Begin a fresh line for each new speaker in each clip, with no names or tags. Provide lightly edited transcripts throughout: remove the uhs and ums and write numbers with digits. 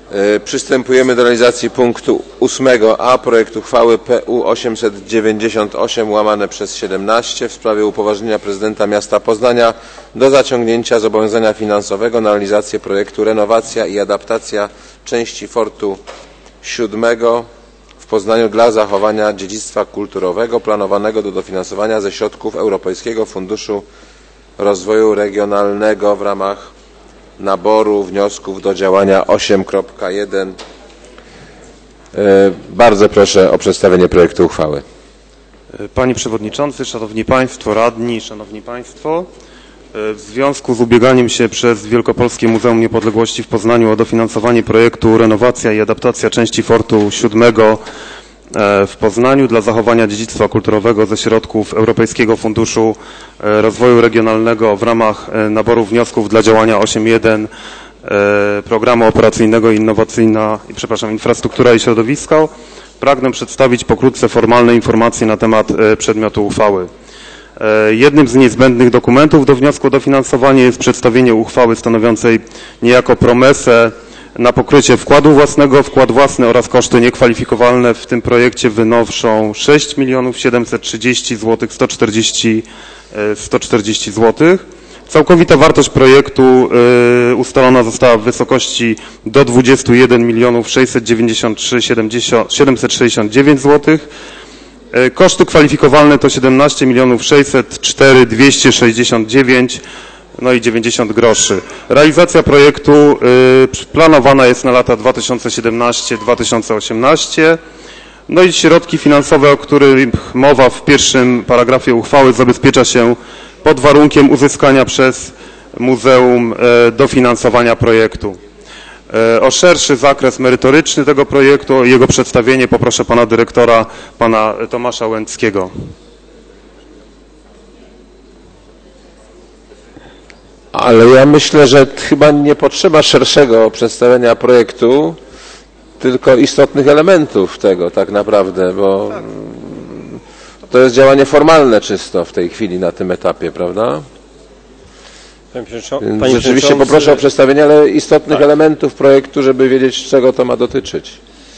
Przystępujemy do realizacji punktu 8a projektu uchwały PU 898/17 w sprawie upoważnienia prezydenta miasta Poznania do zaciągnięcia zobowiązania finansowego na realizację projektu renowacja i adaptacja części Fortu 7 w Poznaniu dla zachowania dziedzictwa kulturowego planowanego do dofinansowania ze środków Europejskiego Funduszu Rozwoju Regionalnego w ramach naboru wniosków do działania 8.1. Bardzo proszę o przedstawienie projektu uchwały.
Panie Przewodniczący, Szanowni Państwo, Radni, Szanowni Państwo, w związku z ubieganiem się przez Wielkopolskie Muzeum Niepodległości w Poznaniu o dofinansowanie projektu renowacja i adaptacja części Fortu 7 w Poznaniu dla zachowania dziedzictwa kulturowego ze środków Europejskiego Funduszu Rozwoju Regionalnego w ramach naboru wniosków dla działania 8.1 Programu Operacyjnego Infrastruktura i Środowisko, pragnę przedstawić pokrótce formalne informacje na temat przedmiotu uchwały. Jednym z niezbędnych dokumentów do wniosku o dofinansowanie jest przedstawienie uchwały stanowiącej niejako promesę na pokrycie wkładu własnego. Wkład własny oraz koszty niekwalifikowalne w tym projekcie wynoszą 6 730 140 zł. Całkowita wartość projektu ustalona została w wysokości do 21 693 769 zł. Koszty kwalifikowalne to 17 604 269 no i 90 groszy. Realizacja projektu planowana jest na lata 2017-2018. No i środki finansowe, o których mowa w pierwszym paragrafie uchwały, zabezpiecza się pod warunkiem uzyskania przez muzeum dofinansowania projektu. O szerszy zakres merytoryczny tego projektu, o jego przedstawienie poproszę pana dyrektora, pana Tomasza Łęckiego.
Ale ja myślę, że chyba nie potrzeba szerszego przedstawienia projektu, tylko istotnych elementów tego tak naprawdę, bo to jest działanie formalne czysto w tej chwili na tym etapie, prawda? Więc rzeczywiście poproszę o przedstawienie, ale istotnych elementów projektu, żeby wiedzieć, czego to ma dotyczyć.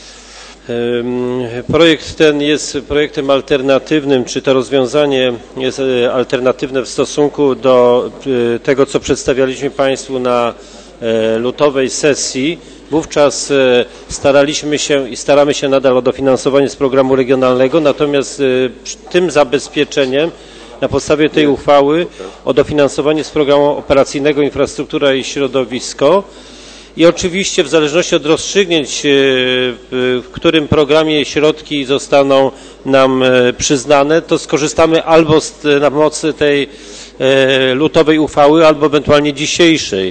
Projekt ten jest projektem alternatywnym, czy to rozwiązanie jest alternatywne w stosunku do tego, co przedstawialiśmy Państwu na lutowej sesji. Wówczas staraliśmy się i staramy się nadal o dofinansowanie z programu regionalnego, natomiast tym zabezpieczeniem na podstawie tej uchwały o dofinansowanie z programu operacyjnego Infrastruktura i Środowisko. I oczywiście w zależności od rozstrzygnięć, w którym programie środki zostaną nam przyznane, to skorzystamy albo na mocy tej lutowej uchwały, albo ewentualnie dzisiejszej.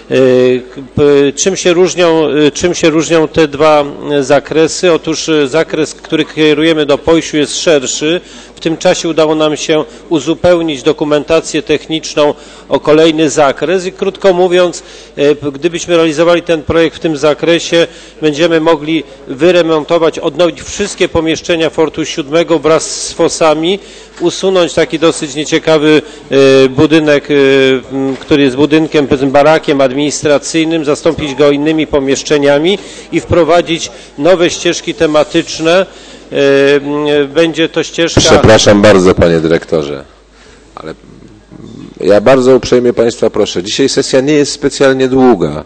Czym się różnią te dwa zakresy? Otóż zakres, który kierujemy do POŚ-u, jest szerszy. W tym czasie udało nam się uzupełnić dokumentację techniczną o kolejny zakres i krótko mówiąc, gdybyśmy realizowali ten projekt w tym zakresie, będziemy mogli wyremontować, odnowić wszystkie pomieszczenia Fortu 7 wraz z fosami, usunąć taki dosyć nieciekawy budynek, który jest budynkiem, powiedzmy barakiem administracyjnym, zastąpić go innymi pomieszczeniami i wprowadzić nowe ścieżki tematyczne. Będzie to ścieżka...
Przepraszam bardzo, panie dyrektorze, ale ja bardzo uprzejmie państwa proszę, dzisiaj sesja nie jest specjalnie długa,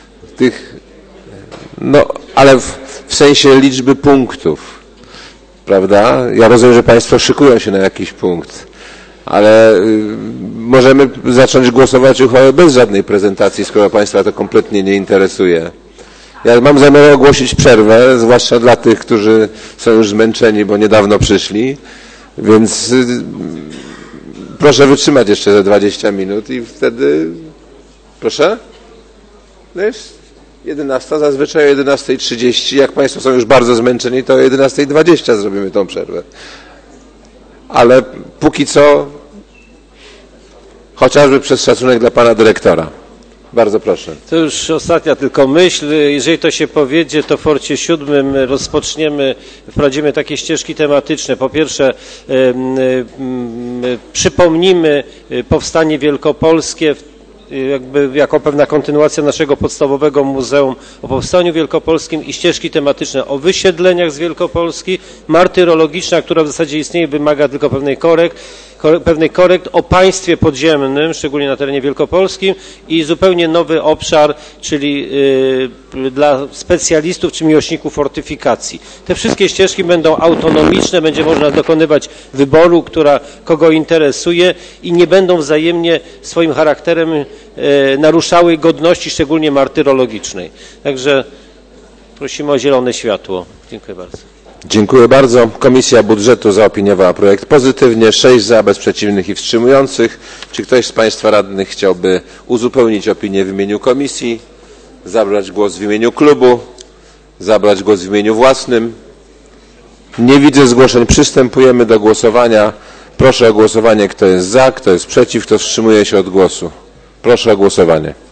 ale w sensie liczby punktów, prawda? Ja rozumiem, że państwo szykują się na jakiś punkt, ale możemy zacząć głosować uchwałę bez żadnej prezentacji, skoro państwa to kompletnie nie interesuje. Ja mam zamiar ogłosić przerwę, zwłaszcza dla tych, którzy są już zmęczeni, bo niedawno przyszli, więc proszę wytrzymać jeszcze ze 20 minut i wtedy... Proszę? No jest 11, zazwyczaj o 11:30. Jak państwo są już bardzo zmęczeni, to o 11:20 zrobimy tą przerwę. Ale póki co, chociażby przez szacunek dla pana dyrektora. Bardzo proszę.
To już ostatnia tylko myśl. Jeżeli to się powiedzie, to w Forcie 7 wprowadzimy takie ścieżki tematyczne. Po pierwsze, przypomnimy powstanie wielkopolskie jakby jako pewna kontynuacja naszego podstawowego Muzeum o Powstaniu Wielkopolskim i ścieżki tematyczne o wysiedleniach z Wielkopolski, martyrologiczna, która w zasadzie istnieje, wymaga tylko pewnej korekt o państwie podziemnym, szczególnie na terenie wielkopolskim i zupełnie nowy obszar, czyli dla specjalistów czy miłośników fortyfikacji. Te wszystkie ścieżki będą autonomiczne, będzie można dokonywać wyboru, kogo interesuje i nie będą wzajemnie swoim charakterem naruszały godności, szczególnie martyrologicznej. Także prosimy o zielone światło. Dziękuję bardzo.
Dziękuję bardzo. Komisja Budżetu zaopiniowała projekt pozytywnie. 6 za, bez przeciwnych i wstrzymujących. Czy ktoś z Państwa radnych chciałby uzupełnić opinię w imieniu komisji, zabrać głos w imieniu klubu, zabrać głos w imieniu własnym? Nie widzę zgłoszeń. Przystępujemy do głosowania. Proszę o głosowanie, kto jest za, kto jest przeciw, kto wstrzymuje się od głosu. Proszę o głosowanie.